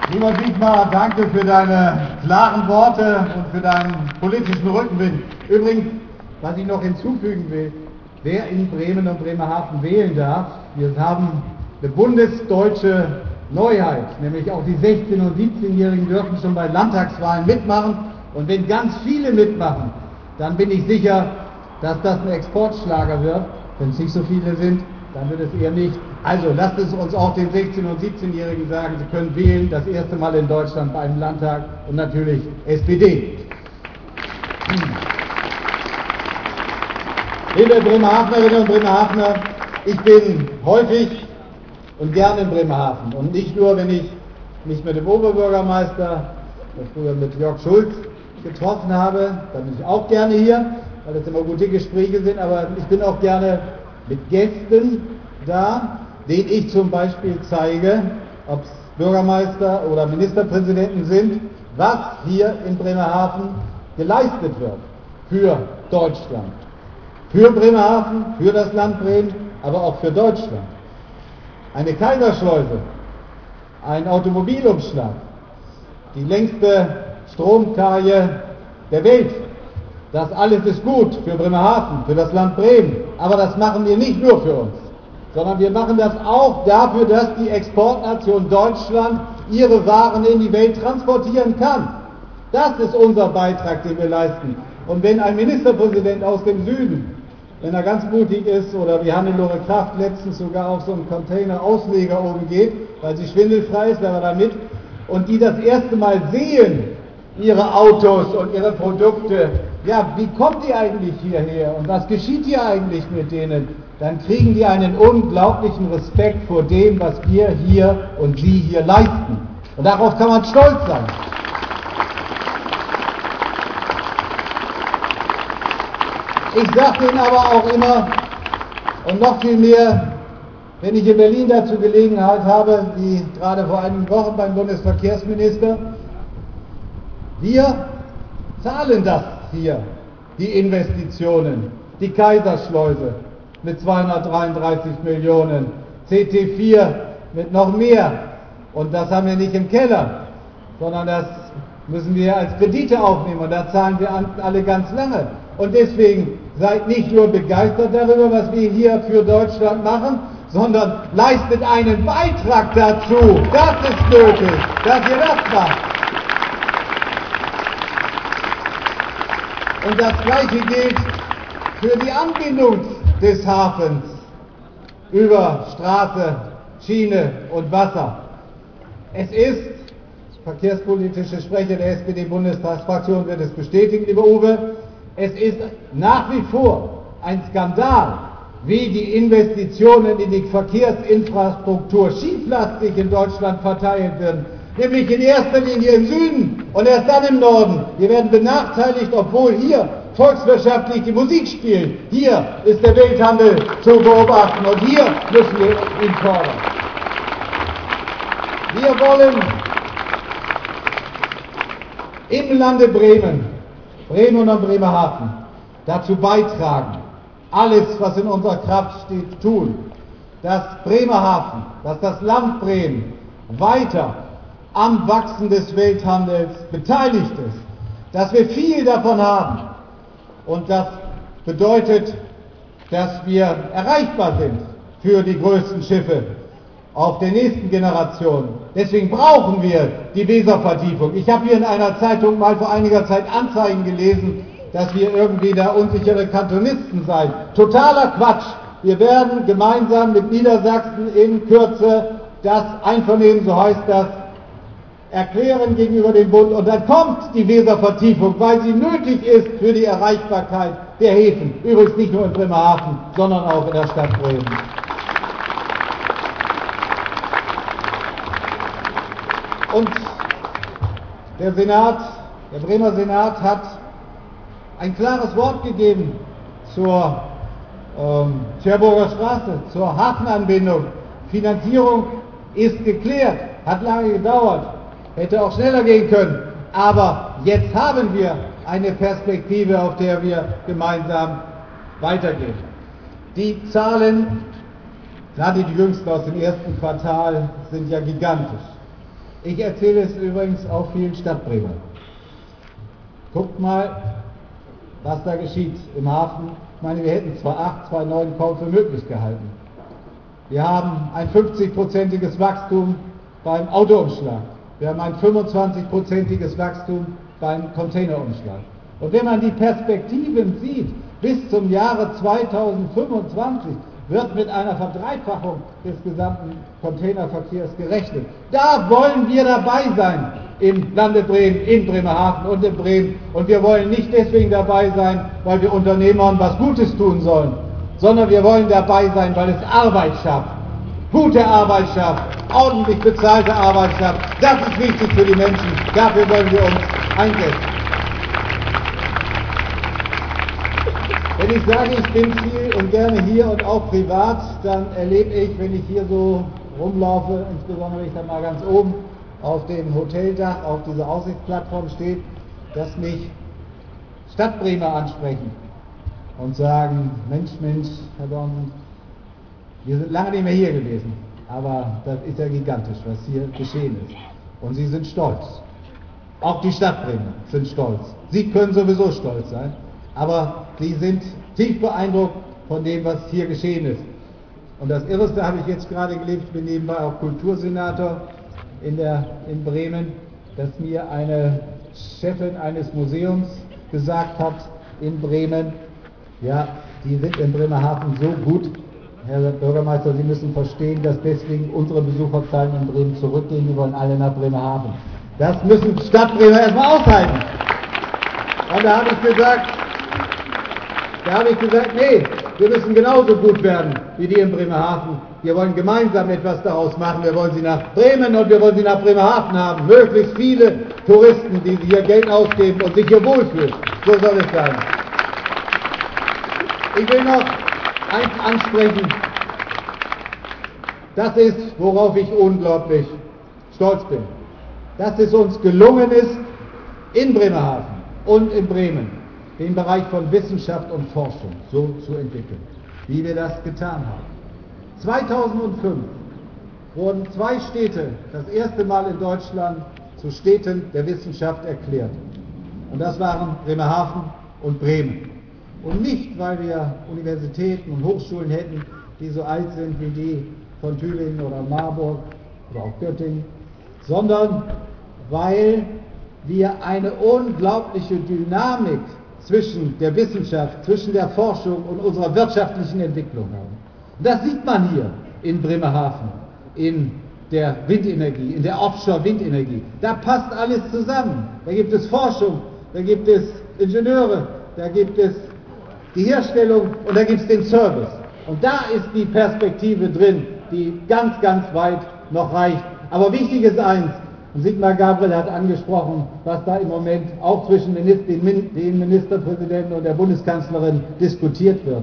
Lieber Dietmar, danke für deine klaren Worte und für deinen politischen Rückenwind. Übrigens, was ich noch hinzufügen will, wer in Bremen und Bremerhaven wählen darf, wir haben eine bundesdeutsche Neuheit, nämlich auch die 16- und 17-Jährigen dürfen schon bei Landtagswahlen mitmachen. Und wenn ganz viele mitmachen, dann bin ich sicher, dass das ein Exportschlager wird. Wenn es nicht so viele sind, dann wird es eher nicht. Also lasst es uns auch den 16- und 17-Jährigen sagen, sie können wählen, das erste Mal in Deutschland bei einem Landtag und natürlich SPD. Liebe Bremerhavenerinnen und Bremerhavener, ich bin häufig und gerne in Bremerhaven. Und nicht nur, wenn ich mich mit dem Oberbürgermeister, früher mit Jörg Schulz, getroffen habe, dann bin ich auch gerne hier, weil das immer gute Gespräche sind, aber ich bin auch gerne mit Gästen da, denen ich zum Beispiel zeige, ob es Bürgermeister oder Ministerpräsidenten sind, was hier in Bremerhaven geleistet wird für Deutschland. Für Bremerhaven, für das Land Bremen, aber auch für Deutschland. Eine Kaiserschleuse, ein Automobilumschlag, die längste Stromkaje der Welt. Das alles ist gut für Bremerhaven, für das Land Bremen. Aber das machen wir nicht nur für uns, sondern wir machen das auch dafür, dass die Exportnation Deutschland ihre Waren in die Welt transportieren kann. Das ist unser Beitrag, den wir leisten. Und wenn ein Ministerpräsident aus dem Süden, wenn er ganz mutig ist, oder wie Hannelore Kraft letztens sogar auf so einen Container-Ausleger oben geht, weil sie schwindelfrei ist, wer war da mit, und die das erste Mal sehen, ihre Autos und ihre Produkte, ja, wie kommt die eigentlich hierher und was geschieht hier eigentlich mit denen, dann kriegen die einen unglaublichen Respekt vor dem, was wir hier und sie hier leisten. Und darauf kann man stolz sein. Ich sage denen aber auch immer, und noch viel mehr, wenn ich in Berlin dazu Gelegenheit habe, wie gerade vor einigen Wochen beim Bundesverkehrsminister, wir zahlen das hier, die Investitionen, die Kaiserschleuse mit 233 Millionen, CT4 mit noch mehr. Und das haben wir nicht im Keller, sondern das müssen wir als Kredite aufnehmen und da zahlen wir alle ganz lange. Und deswegen seid nicht nur begeistert darüber, was wir hier für Deutschland machen, sondern leistet einen Beitrag dazu. Das ist nötig, dass ihr das macht. Und das Gleiche gilt für die Anbindung des Hafens über Straße, Schiene und Wasser. Es ist, verkehrspolitische Sprecher der SPD-Bundestagsfraktion wird es bestätigen, lieber Uwe, es ist nach wie vor ein Skandal, wie die Investitionen in die Verkehrsinfrastruktur schieflastig in Deutschland verteilt werden. Nämlich in erster Linie im Süden und erst dann im Norden. Wir werden benachteiligt, obwohl hier volkswirtschaftlich die Musik spielt. Hier ist der Welthandel zu beobachten und hier müssen wir ihn fordern. Wir wollen im Lande Bremen und Bremerhaven dazu beitragen, alles, was in unserer Kraft steht, tun, dass Bremerhaven, dass das Land Bremen weiter am Wachsen des Welthandels beteiligt ist, dass wir viel davon haben. Und das bedeutet, dass wir erreichbar sind für die größten Schiffe auf der nächsten Generation. Deswegen brauchen wir die Weservertiefung. Ich habe hier in einer Zeitung mal vor einiger Zeit Anzeigen gelesen, dass wir irgendwie da unsichere Kantonisten seien. Totaler Quatsch. Wir werden gemeinsam mit Niedersachsen in Kürze das Einvernehmen, so heißt das, erklären gegenüber dem Bund und dann kommt die Weservertiefung, weil sie nötig ist für die Erreichbarkeit der Häfen. Übrigens nicht nur in Bremerhaven, sondern auch in der Stadt Bremen. Und der Senat, der Bremer Senat hat ein klares Wort gegeben zur Cherburger Straße, zur Hafenanbindung. Finanzierung ist geklärt, hat lange gedauert, hätte auch schneller gehen können. Aber jetzt haben wir eine Perspektive, auf der wir gemeinsam weitergehen. Die Zahlen, gerade die jüngsten aus dem ersten Quartal, sind ja gigantisch. Ich erzähle es übrigens auch vielen Stadtbremern. Guckt mal, was da geschieht im Hafen. Ich meine, wir hätten 2008, 2009 kaum für möglich gehalten. Wir haben ein 50-prozentiges Wachstum beim Autoumschlag. Wir haben ein 25-prozentiges Wachstum beim Containerumschlag. Und wenn man die Perspektiven sieht, bis zum Jahre 2025 wird mit einer Verdreifachung des gesamten Containerverkehrs gerechnet. Da wollen wir dabei sein im Lande Bremen, in Bremerhaven und in Bremen. Und wir wollen nicht deswegen dabei sein, weil wir Unternehmern was Gutes tun sollen, sondern wir wollen dabei sein, weil es Arbeit schafft. Gute Arbeit schafft, ordentlich bezahlte Arbeit schafft. Das ist wichtig für die Menschen. Dafür wollen wir uns einsetzen. Wenn ich sage, ich bin viel und gerne hier und auch privat, dann erlebe ich, wenn ich hier so rumlaufe, insbesondere wenn ich dann mal ganz oben auf dem Hoteldach, auf dieser Aussichtsplattform stehe, dass mich Stadtbremer ansprechen und sagen, Mensch, Herr Dorn, wir sind lange nicht mehr hier gewesen, aber das ist ja gigantisch, was hier geschehen ist. Und Sie sind stolz. Auch die Stadtbremer sind stolz. Sie können sowieso stolz sein. Aber sie sind tief beeindruckt von dem, was hier geschehen ist. Und das Irreste habe ich jetzt gerade gelebt, ich bin nebenbei auch Kultursenator in Bremen, dass mir eine Chefin eines Museums gesagt hat in Bremen, ja, die sind in Bremerhaven so gut, Herr Bürgermeister, Sie müssen verstehen, dass deswegen unsere Besucherzahlen in Bremen zurückgehen, die wollen alle nach Bremerhaven. Das müssen Stadtbremer erstmal aushalten. Und da habe ich gesagt, nee, wir müssen genauso gut werden wie die in Bremerhaven. Wir wollen gemeinsam etwas daraus machen. Wir wollen sie nach Bremen und wir wollen sie nach Bremerhaven haben. Möglichst viele Touristen, die hier Geld ausgeben und sich hier wohlfühlen. So soll es sein. Ich will noch eins ansprechen. Das ist, worauf ich unglaublich stolz bin. Dass es uns gelungen ist, in Bremerhaven und in Bremen den Bereich von Wissenschaft und Forschung so zu entwickeln, wie wir das getan haben. 2005 wurden 2 Städte das erste Mal in Deutschland zu Städten der Wissenschaft erklärt. Und das waren Bremerhaven und Bremen. Und nicht, weil wir Universitäten und Hochschulen hätten, die so alt sind wie die von Tübingen oder Marburg oder auch Göttingen, sondern weil wir eine unglaubliche Dynamik zwischen der Wissenschaft, zwischen der Forschung und unserer wirtschaftlichen Entwicklung haben. Und das sieht man hier in Bremerhaven, in der Windenergie, in der Offshore-Windenergie. Da passt alles zusammen. Da gibt es Forschung, da gibt es Ingenieure, da gibt es die Herstellung und da gibt es den Service. Und da ist die Perspektive drin, die ganz, ganz weit noch reicht. Aber wichtig ist eins, und Sigmar Gabriel hat angesprochen, was da im Moment auch zwischen dem Ministerpräsidenten und der Bundeskanzlerin diskutiert wird.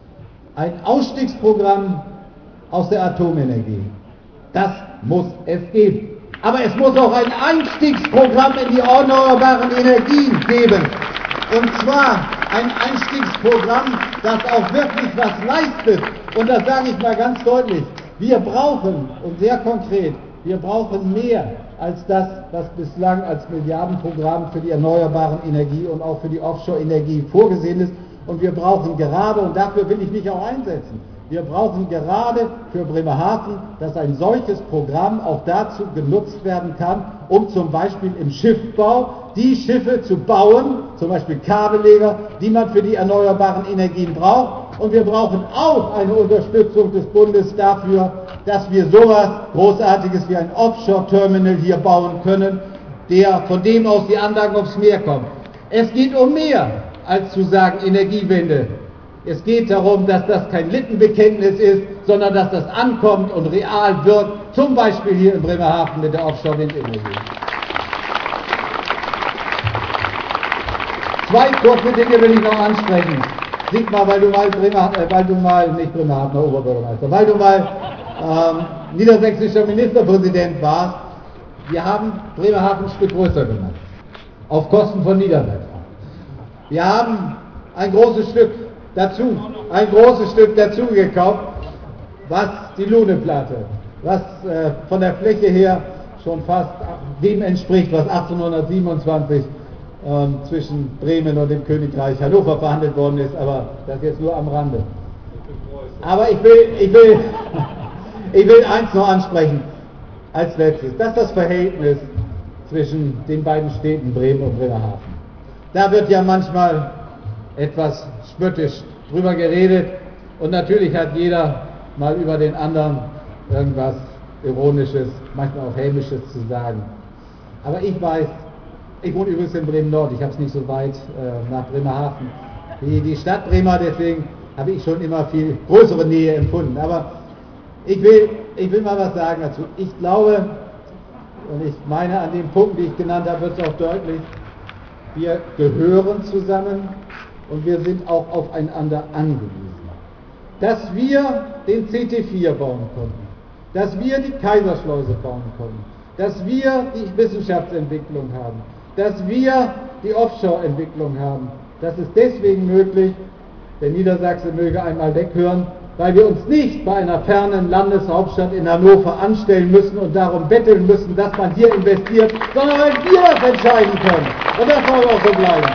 Ein Ausstiegsprogramm aus der Atomenergie, das muss es geben. Aber es muss auch ein Einstiegsprogramm in die erneuerbaren Energien geben. Und zwar ein Einstiegsprogramm, das auch wirklich was leistet. Und das sage ich mal ganz deutlich. Wir brauchen, und sehr konkret, wir brauchen mehr als das, was bislang als Milliardenprogramm für die erneuerbaren Energie und auch für die Offshore-Energie vorgesehen ist. Und wir brauchen gerade, und dafür will ich mich auch einsetzen, wir brauchen gerade für Bremerhaven, dass ein solches Programm auch dazu genutzt werden kann, um zum Beispiel im Schiffbau die Schiffe zu bauen, zum Beispiel Kabelleger, die man für die erneuerbaren Energien braucht. Und wir brauchen auch eine Unterstützung des Bundes dafür, dass wir sowas Großartiges wie ein Offshore-Terminal hier bauen können, von dem aus die Anlagen aufs Meer kommen. Es geht um mehr als zu sagen Energiewende. Es geht darum, dass das kein Lippenbekenntnis ist, sondern dass das ankommt und real wirkt, zum Beispiel hier in Bremerhaven mit der Offshore-Windenergie. 2 kurze Dinge will ich noch ansprechen. Sigmar, weil du mal niedersächsischer Ministerpräsident warst, wir haben Bremerhaven ein Stück größer gemacht, auf Kosten von Niedersachsen. Wir haben ein großes Stück dazu gekauft, was die Luneplatte, was von der Fläche her schon fast dem entspricht, was 1827 zwischen Bremen und dem Königreich Hannover verhandelt worden ist, aber das jetzt nur am Rande. Aber ich will eins noch ansprechen, als letztes. Das ist das Verhältnis zwischen den beiden Städten Bremen und Bremerhaven. Da wird ja manchmal etwas spöttisch drüber geredet und natürlich hat jeder mal über den anderen irgendwas Ironisches, manchmal auch Hämisches zu sagen. Aber ich weiß, ich wohne übrigens in Bremen-Nord, ich habe es nicht so weit nach Bremerhaven wie die Stadt Bremer, deswegen habe ich schon immer viel größere Nähe empfunden. Aber ich will mal was sagen dazu. Ich glaube, und ich meine, an den Punkten, die ich genannt habe, wird es auch deutlich, wir gehören zusammen und wir sind auch aufeinander angewiesen. Dass wir den CT4 bauen konnten, dass wir die Kaiserschleuse bauen konnten, dass wir die Wissenschaftsentwicklung haben, dass wir die Offshore-Entwicklung haben, das ist deswegen möglich, der Niedersachse möge einmal weghören, weil wir uns nicht bei einer fernen Landeshauptstadt in Hannover anstellen müssen und darum betteln müssen, dass man hier investiert, sondern weil wir das entscheiden können. Und das soll auch so bleiben.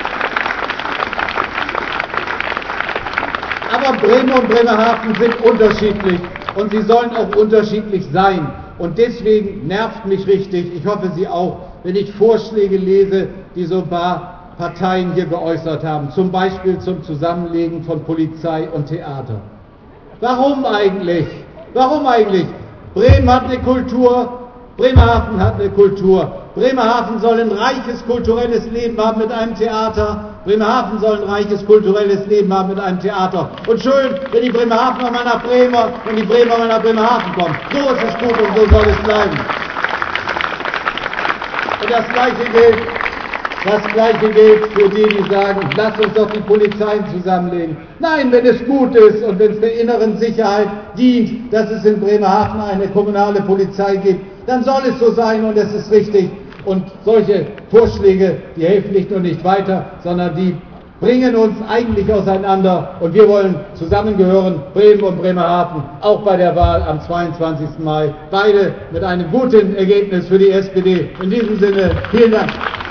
Aber Bremen und Bremerhaven sind unterschiedlich und sie sollen auch unterschiedlich sein. Und deswegen nervt mich richtig, ich hoffe Sie auch, wenn ich Vorschläge lese, die so ein paar Parteien hier geäußert haben, zum Beispiel zum Zusammenlegen von Polizei und Theater. Warum eigentlich? Warum eigentlich? Bremen hat eine Kultur, Bremerhaven hat eine Kultur. Bremerhaven soll ein reiches kulturelles Leben haben mit einem Theater. Bremerhaven soll ein reiches kulturelles Leben haben mit einem Theater. Und schön, wenn die Bremerhavener mal nach Bremer und die Bremer mal nach Bremerhaven kommen. So ist es gut und so soll es bleiben. Und das Gleiche gilt für die, die sagen, lasst uns doch die Polizeien zusammenlegen. Nein, wenn es gut ist und wenn es der inneren Sicherheit dient, dass es in Bremerhaven eine kommunale Polizei gibt, dann soll es so sein und es ist richtig. Und solche Vorschläge, die helfen nicht nur nicht weiter, sondern die bringen uns eigentlich auseinander und wir wollen zusammengehören, Bremen und Bremerhaven, auch bei der Wahl am 22. Mai. Beide mit einem guten Ergebnis für die SPD. In diesem Sinne, vielen Dank.